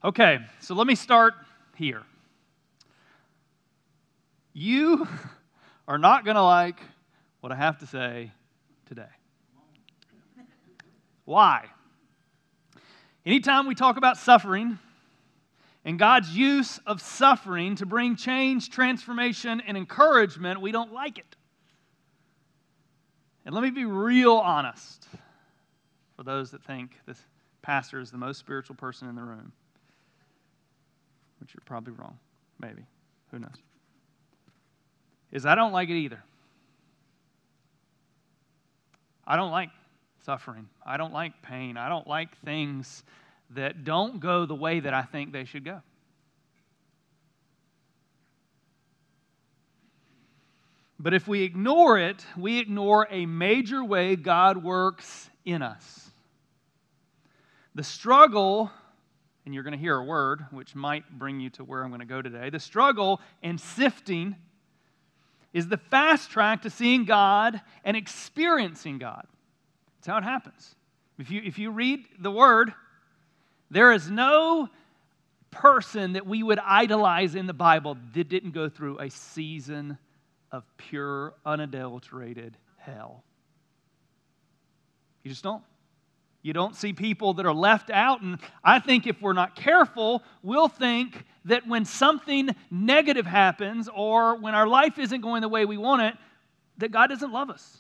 Okay, so let me start here. You are not going to like what I have to say today. Why? Anytime we talk about suffering and God's use of suffering to bring change, transformation, and encouragement, we don't like it. And let me be real honest for those that think this pastor is the most spiritual person in the room, which you're probably wrong, maybe, who knows, is I don't like it either. I don't like suffering. I don't like pain. I don't like things that don't go the way that I think they should go. But if we ignore it, we ignore a major way God works in us. The struggle, and you're going to hear a word which might bring you to where I'm going to go today. The struggle and sifting is the fast track to seeing God and experiencing God. That's how it happens. If you read the Word, there is no person that we would idolize in the Bible that didn't go through a season of pure, unadulterated hell. You just don't. You don't see people that are left out, and I think if we're not careful, we'll think that when something negative happens or when our life isn't going the way we want it, that God doesn't love us.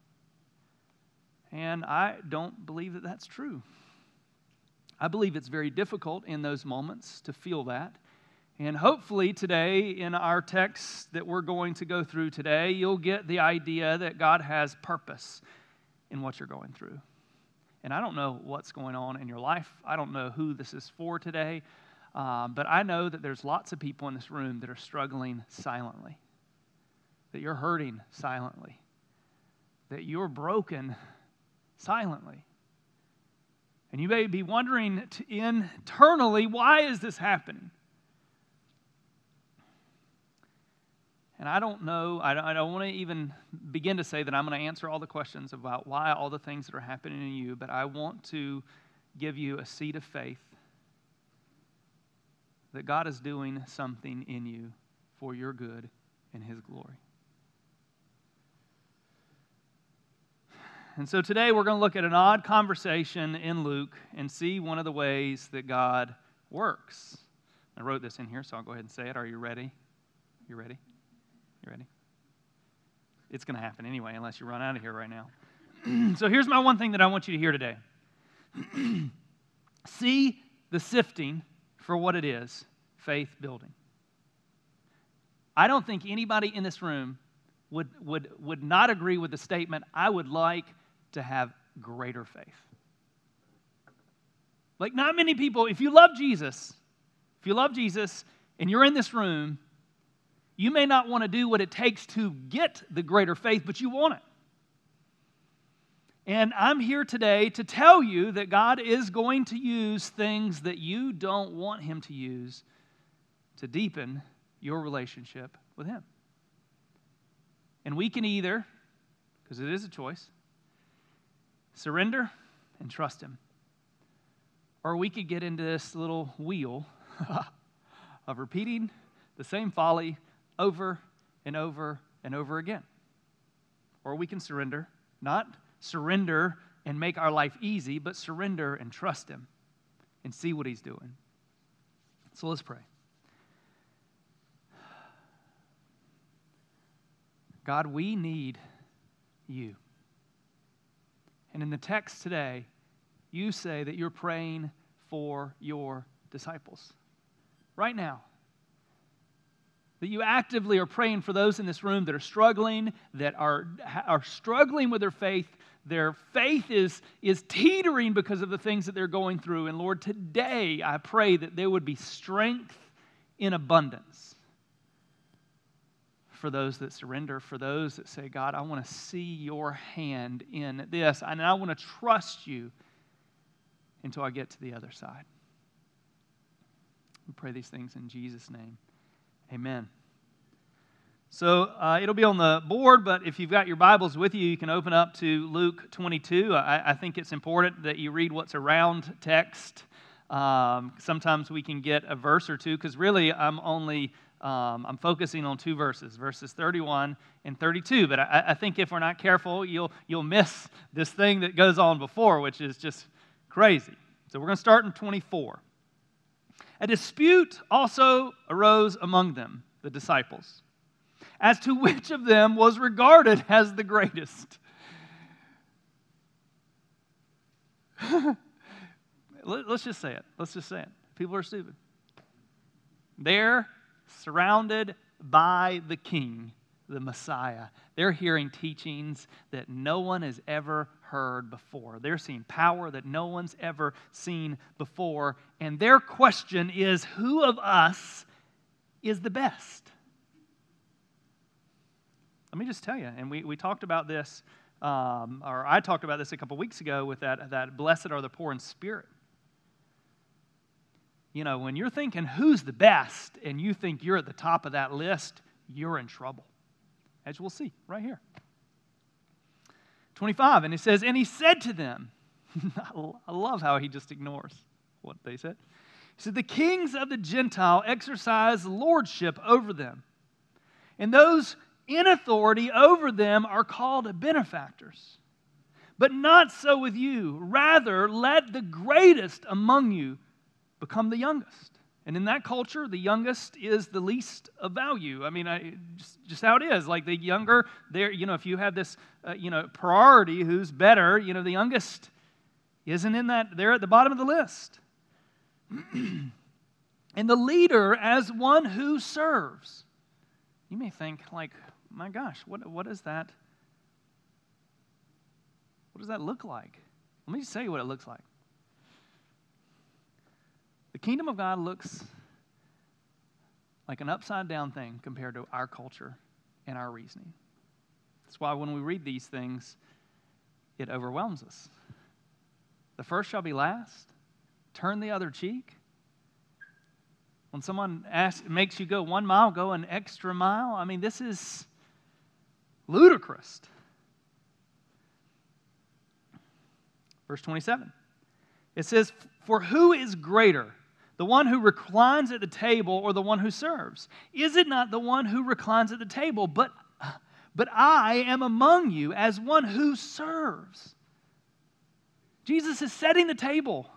And I don't believe that that's true. I believe it's very difficult in those moments to feel that. And hopefully today, in our text that we're going to go through today, you'll get the idea that God has purpose in what you're going through. And I don't know what's going on in your life. I don't know who this is for today. But I know that there's lots of people in this room that are struggling silently, that you're hurting silently, that you're broken silently. And you may be wondering internally, why is this happening? And I don't know, I don't want to even begin to say that I'm going to answer all the questions about why all the things that are happening in you, but I want to give you a seed of faith that God is doing something in you for your good and His glory. And so today we're going to look at an odd conversation in Luke and see one of the ways that God works. I wrote this in here, so I'll go ahead and say it. Are you ready? You ready? You ready? It's going to happen anyway, unless you run out of here right now. So here's my one thing that I want you to hear today. See the sifting for what it is, faith building. I don't think anybody in this room would not agree with the statement, I would like to have greater faith. Like not many people, if you love Jesus and you're in this room, you may not want to do what it takes to get the greater faith, but you want it. And I'm here today to tell you that God is going to use things that you don't want Him to use to deepen your relationship with Him. And we can either, because it is a choice, surrender and trust Him. Or we could get into this little wheel of repeating the same folly over and over and over again. Or we can surrender, not surrender and make our life easy, but surrender and trust Him and see what He's doing. So let's pray. God, we need You. And in the text today, you say that you're praying for your disciples. Right now. That you actively are praying for those in this room that are struggling, that are struggling with their faith. Their faith is teetering because of the things that they're going through. And Lord, today I pray that there would be strength in abundance for those that surrender, for those that say, God, I want to see your hand in this, and I want to trust you until I get to the other side. We pray these things in Jesus' name. Amen. So it'll be on the board, but if you've got your Bibles with you, you can open up to Luke 22. I think it's important that you read what's around text Sometimes we can get a verse or two, because really I'm focusing on two verses 31 and 32. But I think if we're not careful, you'll miss this thing that goes on before, which is just crazy. So we're going to start in 24. A dispute also arose among them, the disciples, as to which of them was regarded as the greatest. Let's just say it. People are stupid. They're surrounded by the King, the Messiah. They're hearing teachings that no one has ever heard before. They're seeing power that no one's ever seen before. And their question is, who of us is the best? Let me just tell you, and we talked about this, or I talked about this a couple weeks ago with that blessed are the poor in spirit. You know, when you're thinking who's the best and you think you're at the top of that list, you're in trouble. As we'll see right here. 25, and it says, and he said to them, I love how he just ignores what they said. He said, the kings of the Gentile exercise lordship over them, and those in authority over them are called benefactors. But not so with you. Rather, let the greatest among you become the youngest. And in that culture, the youngest is the least of value. I mean, just how it is. Like the younger, if you have this, priority, who's better, the youngest isn't in that. They're at the bottom of the list. And the leader as one who serves. You may think, like, my gosh, what is that? What does that look like? Let me just tell you what it looks like. The kingdom of God looks like an upside-down thing compared to our culture and our reasoning. That's why when we read these things, it overwhelms us. The first shall be last. Turn the other cheek. When someone makes you go 1 mile, go an extra mile. I mean, this is ludicrous. Verse 27. It says, for who is greater, the one who reclines at the table or the one who serves? Is it not the one who reclines at the table? But I am among you as one who serves. Jesus is setting the table.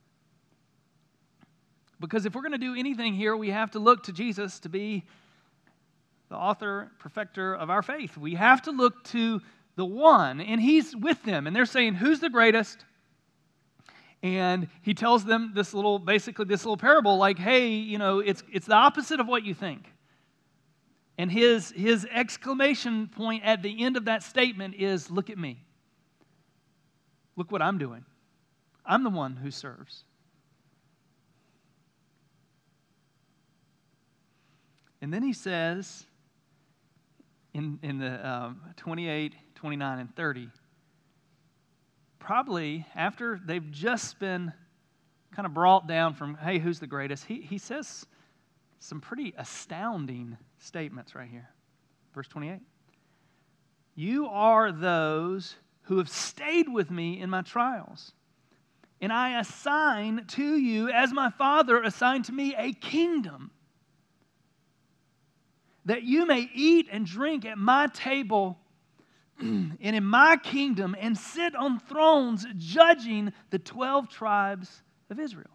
Because if we're going to do anything here, we have to look to Jesus to be the author, perfecter of our faith. We have to look to the one, and he's with them. And they're saying, who's the greatest? And he tells them this little parable, like, hey, it's the opposite of what you think. And his exclamation point at the end of that statement is, look at me. Look what I'm doing. I'm the one who serves. And then he says, in the 28, 29, and 30, probably after they've just been kind of brought down from, hey, who's the greatest? He says some pretty astounding statements right here. Verse 28. You are those who have stayed with me in my trials, and I assign to you, as my Father assigned to me, a kingdom, that you may eat and drink at my table and in my kingdom, and sit on thrones judging the 12 tribes of Israel.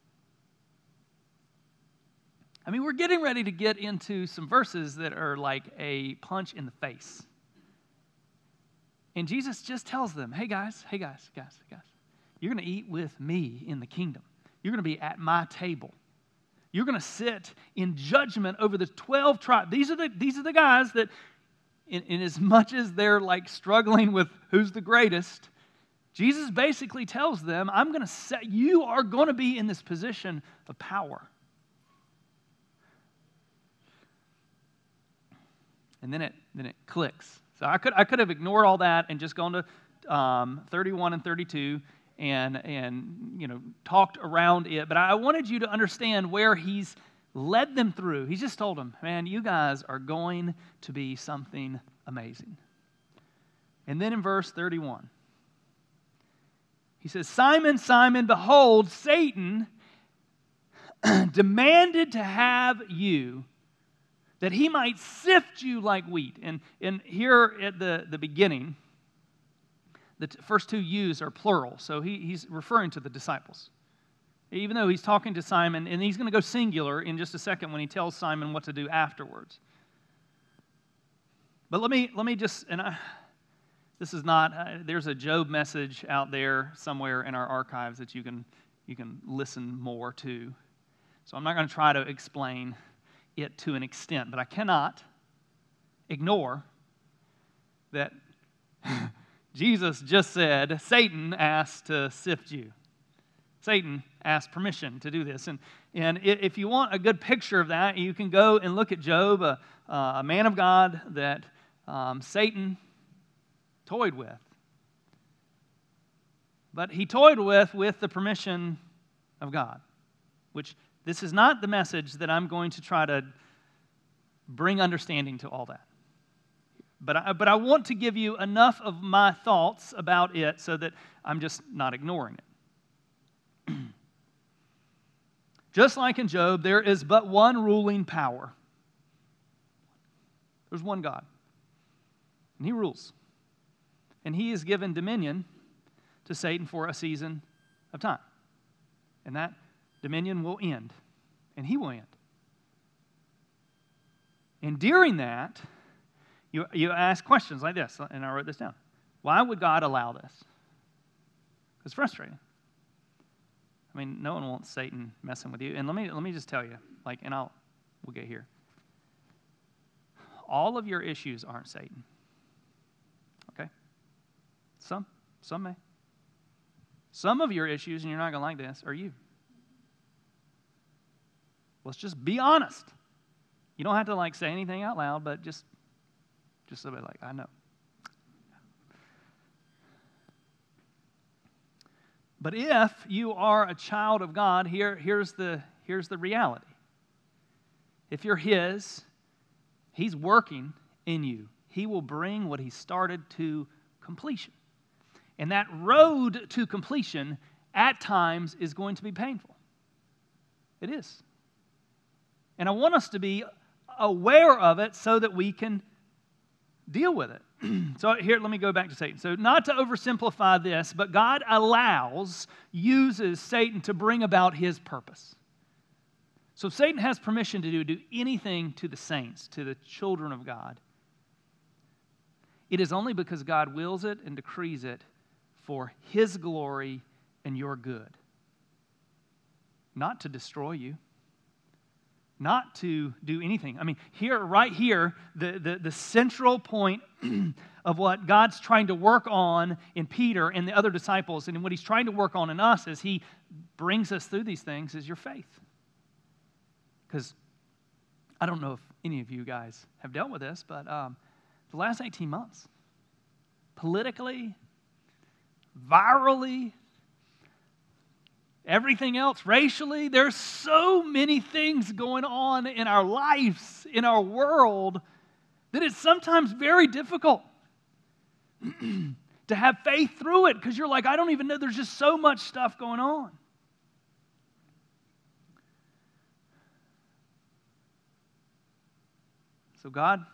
I mean, we're getting ready to get into some verses that are like a punch in the face. And Jesus just tells them, hey guys, you're going to eat with me in the kingdom. You're going to be at my table. You're going to sit in judgment over the 12 tribes. These are the guys that, in as much as they're like struggling with who's the greatest, Jesus basically tells them, you are going to be in this position of power. And then it clicks. So I could have ignored all that and just gone to 31 and 32 and talked around it. But I wanted you to understand where he's led them through. He just told them, man, you guys are going to be something amazing. And then in verse 31, he says, Simon, Simon, behold, Satan demanded to have you, that he might sift you like wheat. And here at the beginning, the first two yous are plural, so he's referring to the disciples. Even though he's talking to Simon, and he's going to go singular in just a second when he tells Simon what to do afterwards. But let me just, this is not, there's a Job message out there somewhere in our archives that you can listen more to. So I'm not going to try to explain it to an extent, but I cannot ignore that Jesus just said, Satan asked to sift you. Satan asked permission to do this. And if you want a good picture of that, you can go and look at Job, a man of God that Satan toyed with. But he toyed with the permission of God, which this is not the message that I'm going to try to bring understanding to all that. But I want to give you enough of my thoughts about it so that I'm just not ignoring it. Just like in Job, there is but one ruling power. There's one God. And he rules. And he is given dominion to Satan for a season of time. And that dominion will end. And he will end. And during that, you ask questions like this, and I wrote this down. Why would God allow this? It's frustrating. I mean, no one wants Satan messing with you. And let me just tell you, we'll get here. All of your issues aren't Satan. Okay? Some may. Some of your issues, and you're not going to like this, are you. Let's just be honest. You don't have to say anything out loud, but just a bit I know. But if you are a child of God, here's the reality. If you're His, He's working in you. He will bring what He started to completion. And that road to completion at times is going to be painful. It is. And I want us to be aware of it so that we can deal with it. So here, let me go back to Satan. So not to oversimplify this, but God uses Satan to bring about His purpose. So if Satan has permission to do anything to the saints, to the children of God, it is only because God wills it and decrees it for His glory and your good. Not to destroy you. Not to do anything. I mean, right here, the central point of what God's trying to work on in Peter and the other disciples, and what He's trying to work on in us as He brings us through these things, is your faith. Because I don't know if any of you guys have dealt with this, but the last 18 months, politically, virally, everything else, racially, there's so many things going on in our lives, in our world, that it's sometimes very difficult to have faith through it, because you're like, I don't even know, there's just so much stuff going on. So God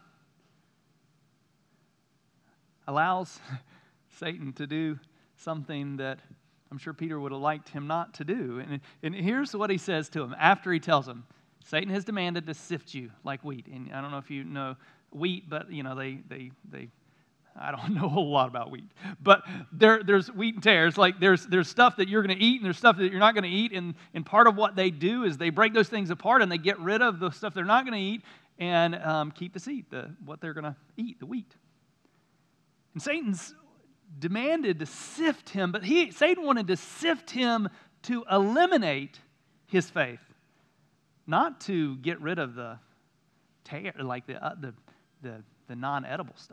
allows Satan to do something that I'm sure Peter would have liked him not to do. And here's what he says to him after he tells him, Satan has demanded to sift you like wheat. And I don't know if you know wheat, but they I don't know a whole lot about wheat. But there's wheat and tares. There's stuff that you're going to eat and there's stuff that you're not going to eat. And part of what they do is they break those things apart and they get rid of the stuff they're not going to eat and keep the seed, what they're going to eat, the wheat. And Satan's demanded to sift him, but Satan wanted to sift him to eliminate his faith, not to get rid of the tare, the non-edible stuff.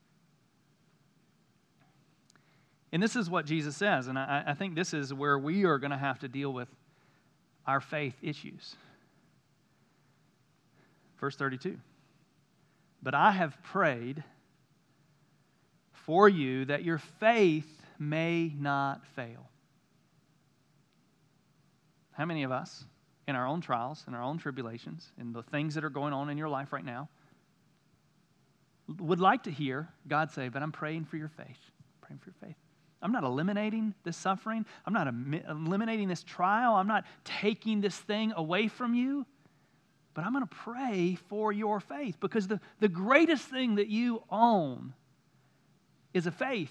And this is what Jesus says, and I think this is where we are going to have to deal with our faith issues. Verse 32. But I have prayed for you that your faith may not fail. How many of us in our own trials, in our own tribulations, in the things that are going on in your life right now, would like to hear God say, but I'm praying for your faith. Praying for your faith. I'm not eliminating this suffering. I'm not eliminating this trial. I'm not taking this thing away from you. But I'm going to pray for your faith, because the greatest thing that you own is a faith.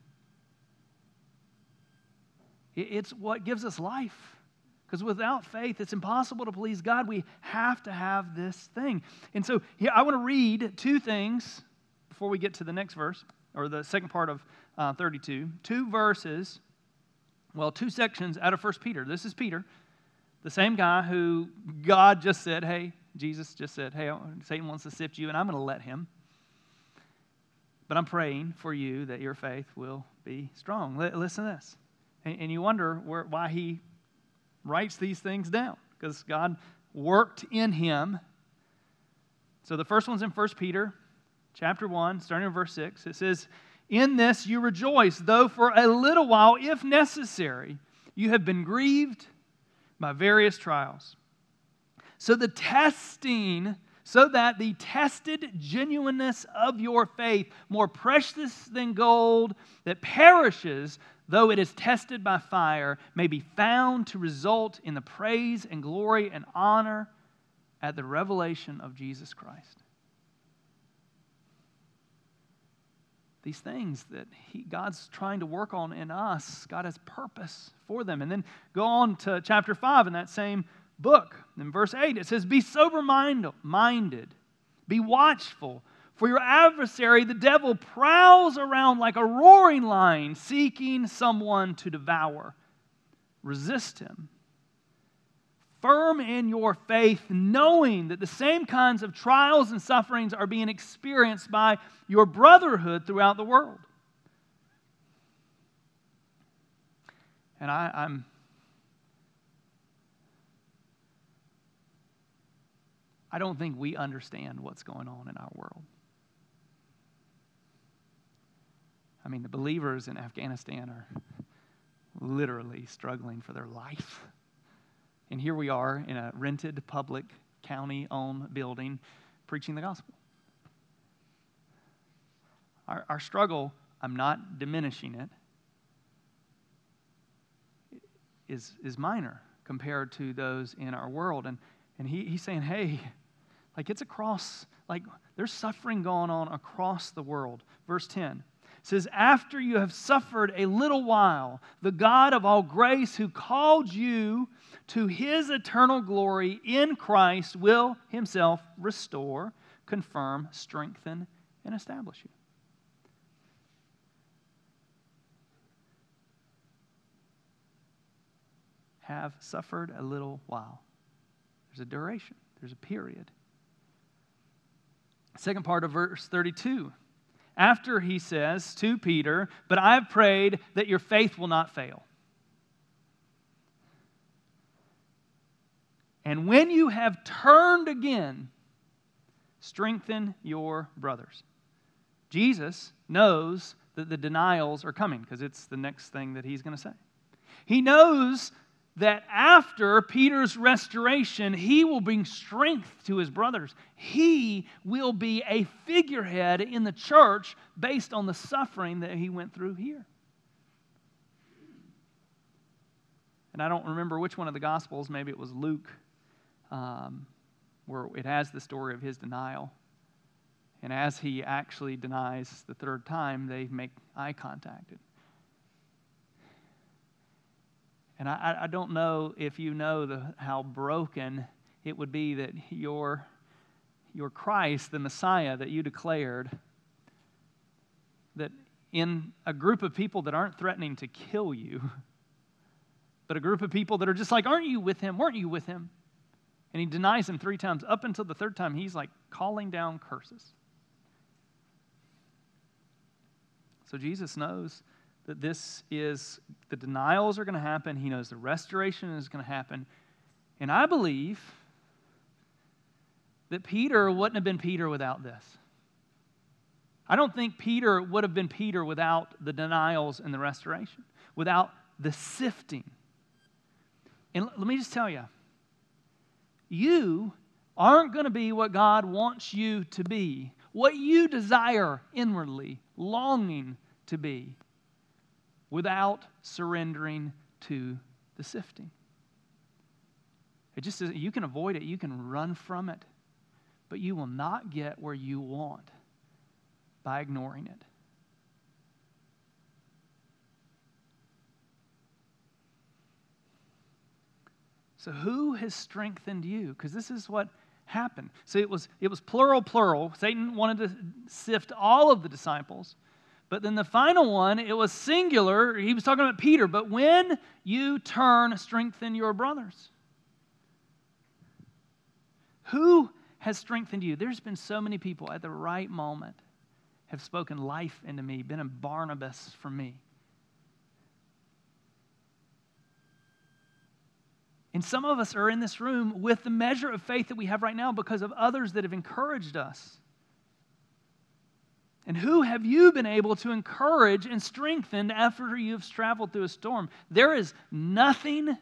It's what gives us life. Because without faith, it's impossible to please God. We have to have this thing. And so here, I want to read two things before we get to the next verse, or the second part of 32. Two verses, two sections out of 1 Peter. This is Peter, the same guy who God just said, hey, Jesus just said, hey, Satan wants to sift you, and I'm going to let him. But I'm praying for you that your faith will be strong. Listen to this. And you wonder why he writes these things down, because God worked in him. So the first one's in 1 Peter chapter 1, starting in verse 6. It says, in this you rejoice, though for a little while, if necessary, you have been grieved by various trials. So that the tested genuineness of your faith, more precious than gold that perishes, though it is tested by fire, may be found to result in the praise and glory and honor at the revelation of Jesus Christ. These things that God's trying to work on in us, God has purpose for them. And then go on to chapter 5 in that same book. In verse 8 it says, be sober-minded, be watchful, for your adversary, the devil, prowls around like a roaring lion, seeking someone to devour. Resist him, firm in your faith, knowing that the same kinds of trials and sufferings are being experienced by your brotherhood throughout the world. And I don't think we understand what's going on in our world. I mean, the believers in Afghanistan are literally struggling for their life. And here we are in a rented, public, county-owned building preaching the gospel. Our struggle, I'm not diminishing it, is minor compared to those in our world. And he's saying, hey, it's across, there's suffering going on across the world. Verse 10. It says, after you have suffered a little while, the God of all grace who called you to his eternal glory in Christ will himself restore, confirm, strengthen, and establish you. Have suffered a little while. There's a duration. There's a period. Second part of verse 32. After he says to Peter, but I've prayed that your faith will not fail. And when you have turned again, strengthen your brothers. Jesus knows that the denials are coming, because it's the next thing that he's going to say. He knows that after Peter's restoration, he will bring strength to his brothers. He will be a figurehead in the church based on the suffering that he went through here. And I don't remember which one of the Gospels, maybe it was Luke, where it has the story of his denial. And as he actually denies the third time, they make eye contact. And I don't know if you know how broken it would be that your Christ, the Messiah that you declared, that in a group of people that aren't threatening to kill you, but a group of people that are just like, aren't you with him? Weren't you with him? And he denies him 3 times. Up until the third time, he's calling down curses. So Jesus knows that the denials are going to happen. He knows the restoration is going to happen. And I believe that Peter wouldn't have been Peter without this. I don't think Peter would have been Peter without the denials and the restoration, without the sifting. And let me just tell you, you aren't going to be what God wants you to be, what you desire inwardly, longing to be, without surrendering to the sifting. It just is, you can avoid it, you can run from it, but you will not get where you want by ignoring it. So who has strengthened you? Because this is what happened. So it was plural. Satan wanted to sift all of the disciples. But then the final one, it was singular. He was talking about Peter. But when you turn, strengthen your brothers. Who has strengthened you? There's been so many people at the right moment have spoken life into me, been a Barnabas for me. And some of us are in this room with the measure of faith that we have right now because of others that have encouraged us. And who have you been able to encourage and strengthen after you've traveled through a storm? There is nothing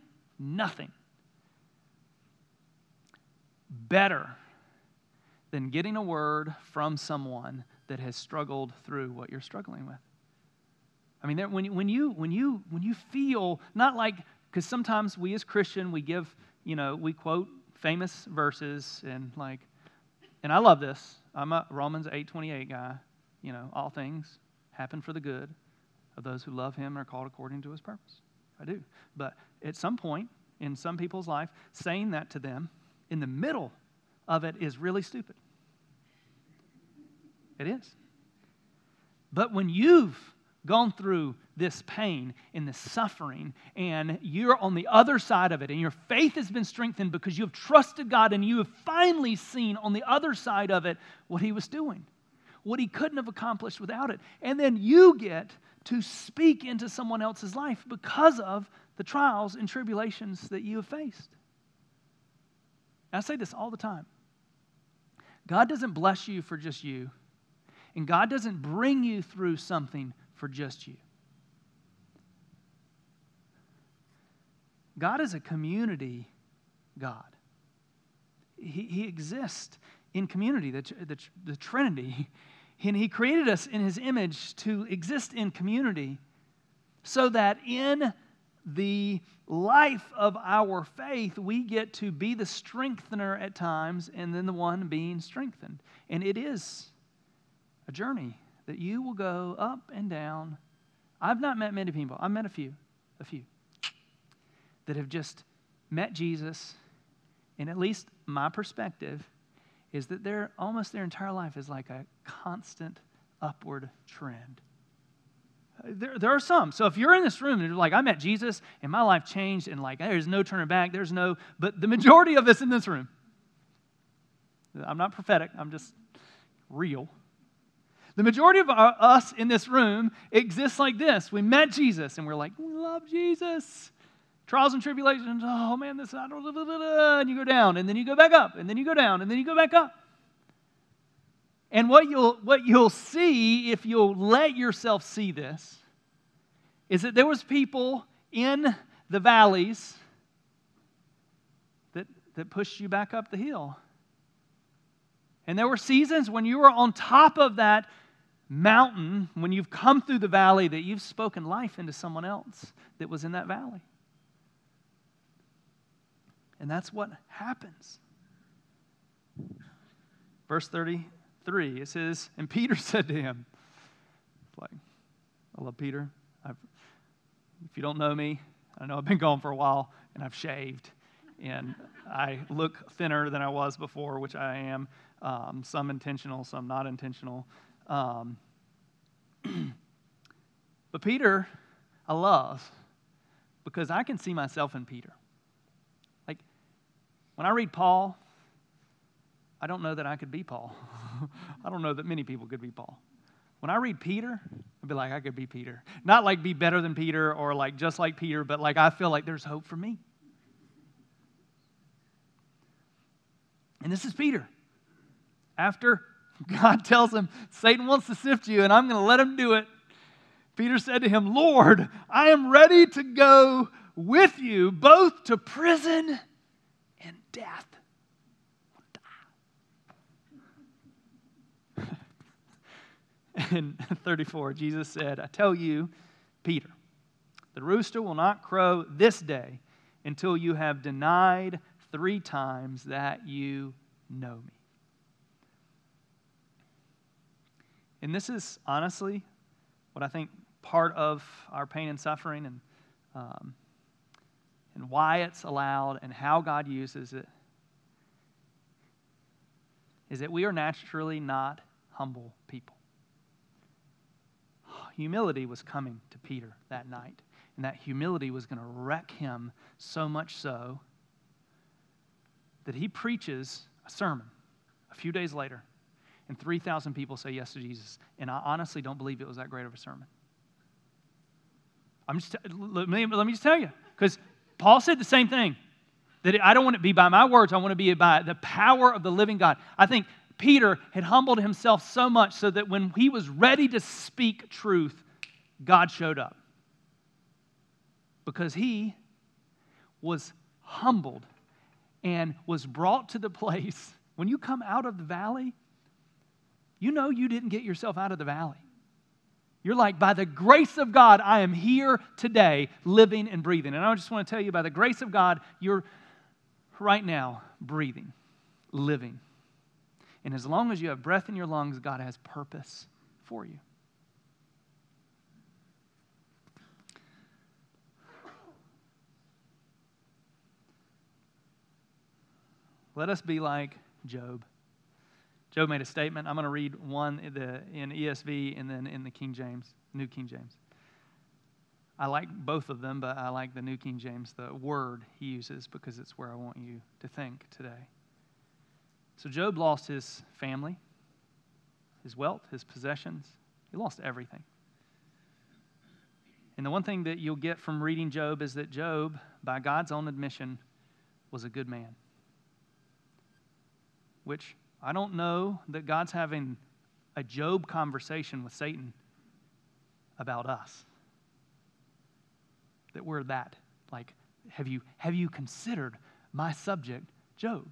better than getting a word from someone that has struggled through what you're struggling with. I mean, when you feel, not like, because sometimes we as Christian, we give, we quote famous verses and I love this. I'm a Romans 8:28 guy. All things happen for the good of those who love Him and are called according to His purpose. I do. But at some point in some people's life, saying that to them in the middle of it is really stupid. It is. But when you've gone through this pain and this suffering, and you're on the other side of it, and your faith has been strengthened because you have trusted God, and you have finally seen on the other side of it what He was doing, what He couldn't have accomplished without it. And then you get to speak into someone else's life because of the trials and tribulations that you have faced. And I say this all the time. God doesn't bless you for just you, and God doesn't bring you through something for just you. God is a community God. He exists in community, the Trinity. And He created us in His image to exist in community so that in the life of our faith, we get to be the strengthener at times and then the one being strengthened. And it is a journey that you will go up and down. I've not met many people. I've met a few that have just met Jesus, and at least my perspective is that their entire life is like a constant upward trend. There are some. So if you're in this room and you're like, I met Jesus and my life changed and there's no turning back, but the majority of us in this room, I'm not prophetic, I'm just real. The majority of us in this room exists like this. We met Jesus and we're like, we love Jesus. Trials and tribulations, oh man, this, and you go down, and then you go back up, and then you go down, and then you go back up. And what you'll see, if you'll let yourself see this, is that there was people in the valleys that pushed you back up the hill. And there were seasons when you were on top of that mountain, when you've come through the valley, that you've spoken life into someone else that was in that valley. And that's what happens. Verse 33, it says, and Peter said to him, I love Peter. If you don't know me, I know I've been gone for a while, and I've shaved, and I look thinner than I was before, which I am. Some intentional, some not intentional. But Peter, I love, because I can see myself in Peter. When I read Paul, I don't know that I could be Paul. I don't know that many people could be Paul. When I read Peter, I'd be like, I could be Peter. Not like be better than Peter or just like Peter, but I feel like there's hope for me. And this is Peter. After God tells him, Satan wants to sift you and I'm going to let him do it, Peter said to him, Lord, I am ready to go with you both to prison and death. in 34, Jesus said, I tell you, Peter, the rooster will not crow this day until you have denied 3 times that you know me. And this is honestly what I think part of our pain and suffering and why it's allowed and how God uses it is that we are naturally not humble people. Humility was coming to Peter that night, and that humility was going to wreck him so much so that he preaches a sermon a few days later, and 3,000 people say yes to Jesus. And I honestly don't believe it was that great of a sermon. Let me just tell you, because Paul said the same thing, that I don't want it to be by my words, I want to be by the power of the living God. I think Peter had humbled himself so much so that when he was ready to speak truth, God showed up. Because he was humbled and was brought to the place, when you come out of the valley, you know you didn't get yourself out of the valley. You're like, by the grace of God, I am here today, living and breathing. And I just want to tell you, by the grace of God, you're right now breathing, living. And as long as you have breath in your lungs, God has purpose for you. Let us be like Job. Job made a statement. I'm going to read one in ESV and then in the King James, New King James. I like both of them, but I like the New King James, the word he uses, because it's where I want you to think today. So Job lost his family, his wealth, his possessions. He lost everything. And the one thing that you'll get from reading Job is that Job, by God's own admission, was a good man. Which I don't know that God's having a Job conversation with Satan about us. That we're that. Like, have you considered my subject, Job?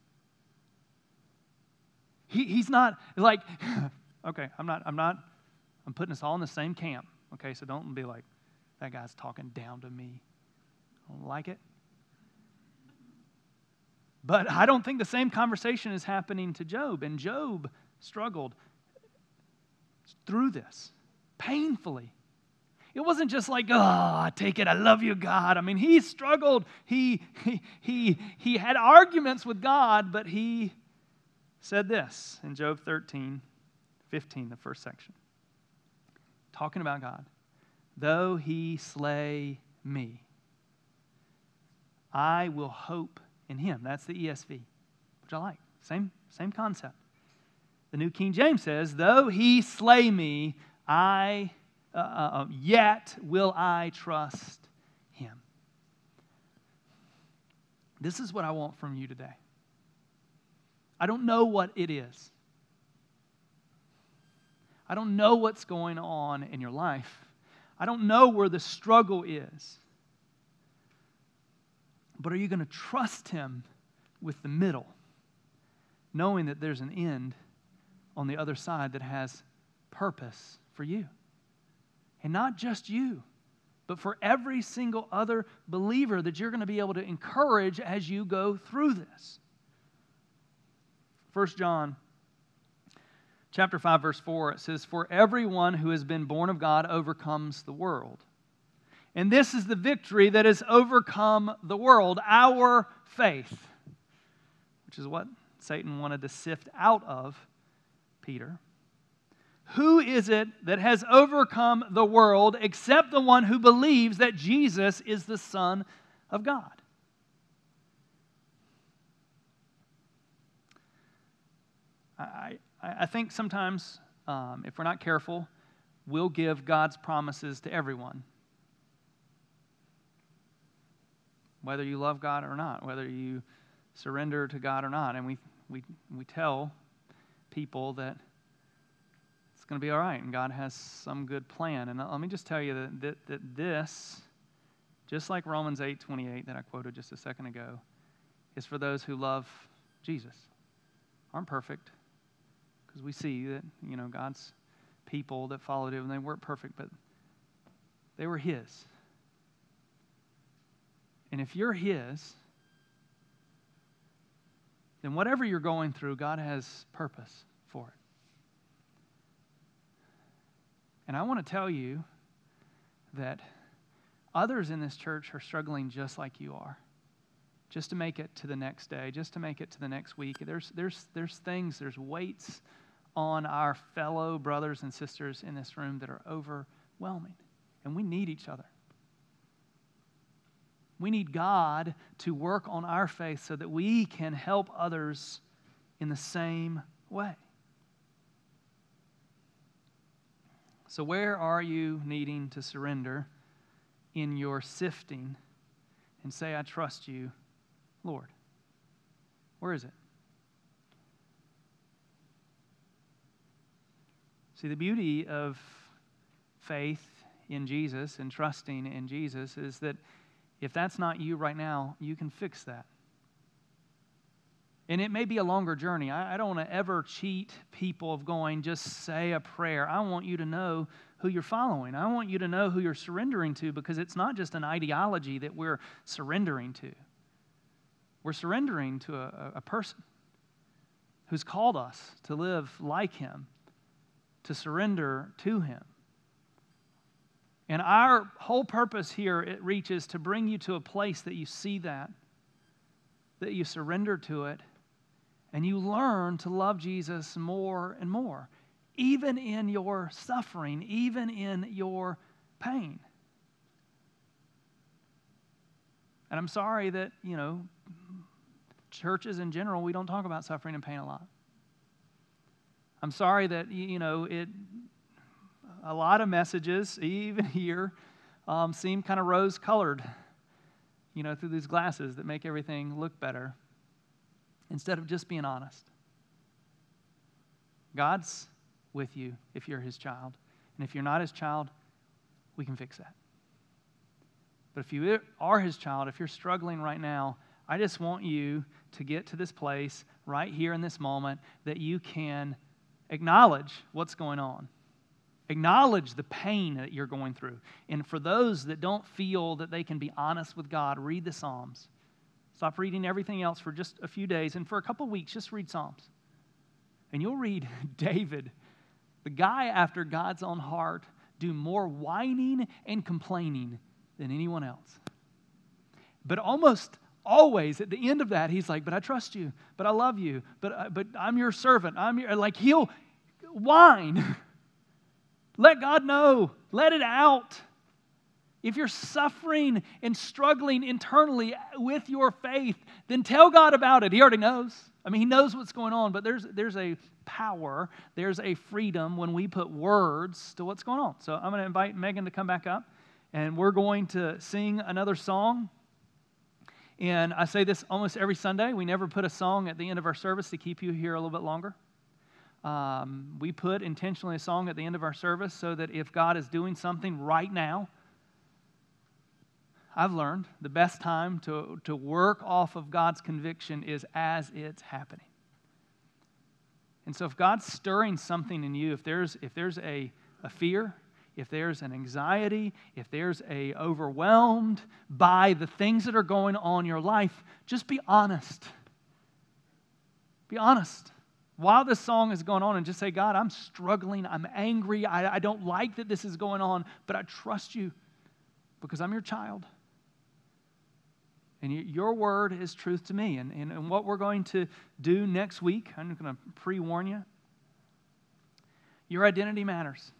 He's not like, okay, I'm putting us all in the same camp. Okay, so don't be like, that guy's talking down to me. I don't like it. But I don't think the same conversation is happening to Job. And Job struggled through this painfully. It wasn't just like, oh, I take it, I love you, God. I mean, he struggled. He had arguments with God, but he said this in Job 13:15, the first section. Talking about God. Though he slay me, I will hope in him. That's the ESV, which I like. Same concept. The New King James says, though he slay me, yet will I trust him. This is what I want from you today. I don't know what it is. I don't know what's going on in your life. I don't know where the struggle is. But are you going to trust him with the middle, knowing that there's an end on the other side that has purpose for you? And not just you, but for every single other believer that you're going to be able to encourage as you go through this. 1 John chapter 5, verse 4, it says, for everyone who has been born of God overcomes the world. And this is the victory that has overcome the world, our faith, which is what Satan wanted to sift out of Peter. Who is it that has overcome the world except the one who believes that Jesus is the Son of God? I think sometimes, if we're not careful, we'll give God's promises to everyone. Whether you love God or not, whether you surrender to God or not. And we tell people that it's going to be all right and God has some good plan. And let me just tell you that this, just like Romans 8:28 that I quoted just a second ago, is for those who love Jesus. Aren't perfect, because we see that, God's people that followed him. They weren't perfect, but they were his. And if you're his, then whatever you're going through, God has purpose for it. And I want to tell you that others in this church are struggling just like you are, just to make it to the next day, just to make it to the next week. There's things, there's weights on our fellow brothers and sisters in this room that are overwhelming, and we need each other. We need God to work on our faith so that we can help others in the same way. So where are you needing to surrender in your sifting and say, I trust you, Lord? Where is it? See, the beauty of faith in Jesus and trusting in Jesus is that if that's not you right now, you can fix that. And it may be a longer journey. I don't want to ever cheat people of going, just say a prayer. I want you to know who you're following. I want you to know who you're surrendering to, because it's not just an ideology that we're surrendering to. We're surrendering to a person who's called us to live like him, to surrender to him. And our whole purpose here at Reach is to bring you to a place that you see that you surrender to it, and you learn to love Jesus more and more, even in your suffering, even in your pain. And I'm sorry that, churches in general, we don't talk about suffering and pain a lot. I'm sorry that, a lot of messages, even here, seem kind of rose-colored, through these glasses that make everything look better, instead of just being honest. God's with you if you're his child. And if you're not his child, we can fix that. But if you are his child, if you're struggling right now, I just want you to get to this place right here in this moment that you can acknowledge what's going on. Acknowledge the pain that you're going through. And for those that don't feel that they can be honest with God, read the Psalms. Stop reading everything else for just a few days, and for a couple weeks, just read Psalms. And you'll read David, the guy after God's own heart, do more whining and complaining than anyone else. But almost always at the end of that, he's like, but I trust you, but I love you, but I'm your servant. He'll whine. Let God know. Let it out. If you're suffering and struggling internally with your faith, then tell God about it. He already knows. He knows what's going on, but there's a power, there's a freedom when we put words to what's going on. So I'm going to invite Megan to come back up, and we're going to sing another song. And I say this almost every Sunday. We never put a song at the end of our service to keep you here a little bit longer. We put intentionally a song at the end of our service so that if God is doing something right now, I've learned the best time to work off of God's conviction is as it's happening. And so if God's stirring something in you, if there's a fear, if there's an anxiety, if there's a overwhelmed by the things that are going on in your life, just be honest. Be honest. While this song is going on, and just say, God, I'm struggling, I'm angry, I don't like that this is going on, but I trust you because I'm your child. And your word is truth to me. And what we're going to do next week, I'm going to pre-warn you, your identity matters.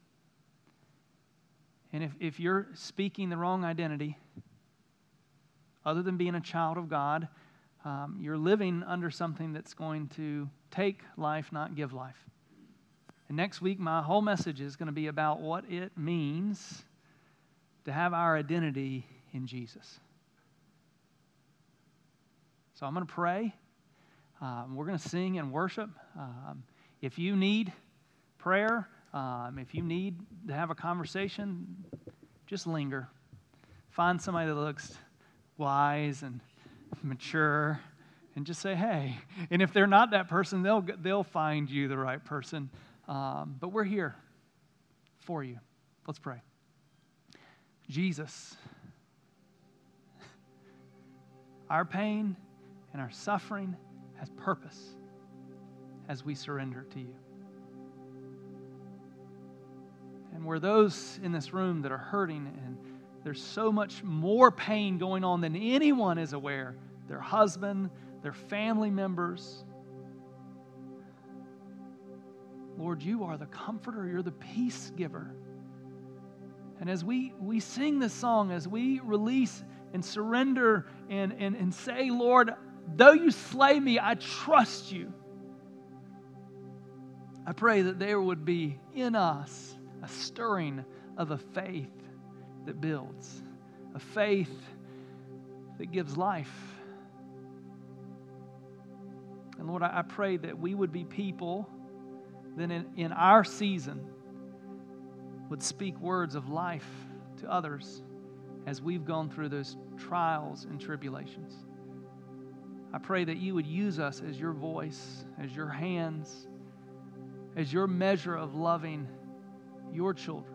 And if you're speaking the wrong identity, other than being a child of God, you're living under something that's going to take life, not give life. And next week, my whole message is going to be about what it means to have our identity in Jesus. So I'm going to pray. We're going to sing and worship. If you need prayer, if you need to have a conversation, just linger. Find somebody that looks wise and mature, and just say, hey. And if they're not that person, they'll find you the right person. But we're here. before you. Let's pray. Jesus, our pain and our suffering has purpose as we surrender to you. And where those in this room that are hurting and there's so much more pain going on than anyone is aware, their husband, their family members, Lord, you are the comforter, you're the peace giver. And as we sing this song, as we release and surrender and say, Lord, though you slay me, I trust you. I pray that there would be in us a stirring of a faith that builds, a faith that gives life. And Lord, I pray that we would be people that in our season would speak words of life to others as we've gone through those trials and tribulations. I pray that you would use us as your voice, as your hands, as your measure of loving your children.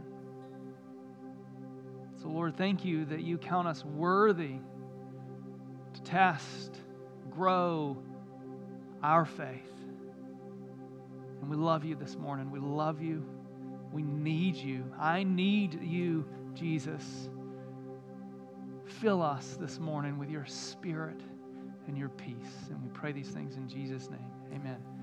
So Lord, thank you that you count us worthy to test, grow our faith. And we love you this morning. We love you. We need you. I need you, Jesus. Fill us this morning with your Spirit and your peace. And we pray these things in Jesus' name. Amen.